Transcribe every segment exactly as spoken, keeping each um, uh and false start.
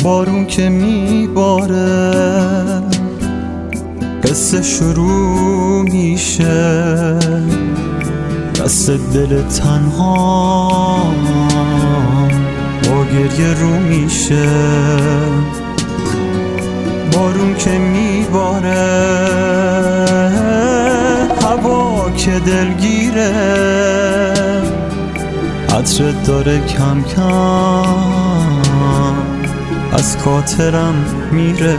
بارون که میباره قصه شروع میشه، دست دل تنها با گریه رو میشه. بارون که میباره هوا که دلگیره، عطرت داره کم کم از خاطرم میره.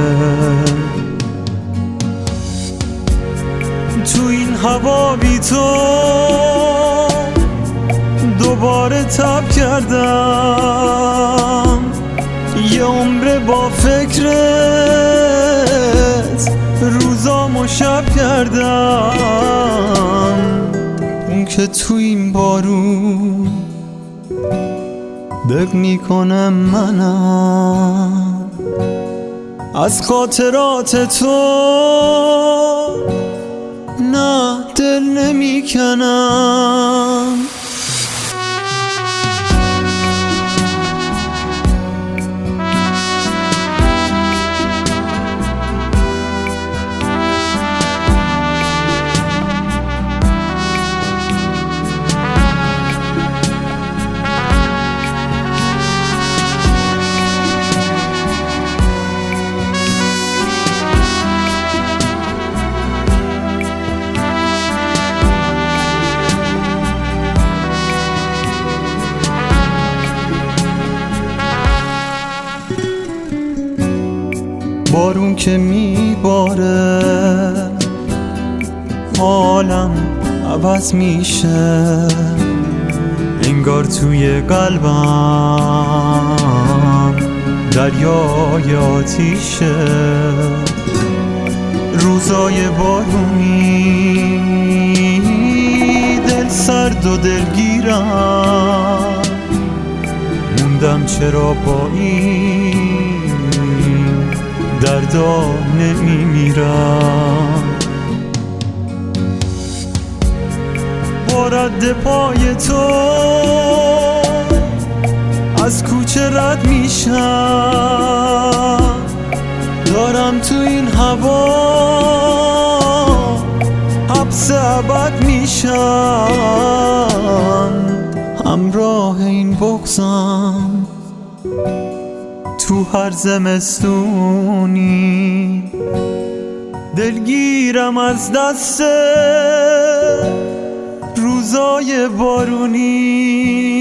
تو این هوا بی تو دوباره تب کردم، یه عمر با فکرت روزامو شب کردم. اون که تو این بارون دق میکنم منم، از خاطرات تو نه دل نمیکنم. بارون که میباره حالم عوض میشه، انگار توی قلبم دریای آتیشه. روزای بارونی دل سرد و دلگیرم، موندم چرا با این دردا نمیمیرم. با رد پای تو از کوچه رد میشم، دارم تو این هوا حبس ابد میشم. همراه این بغضم تو هر زمستونی دلگیرم از دست روزای بارونی.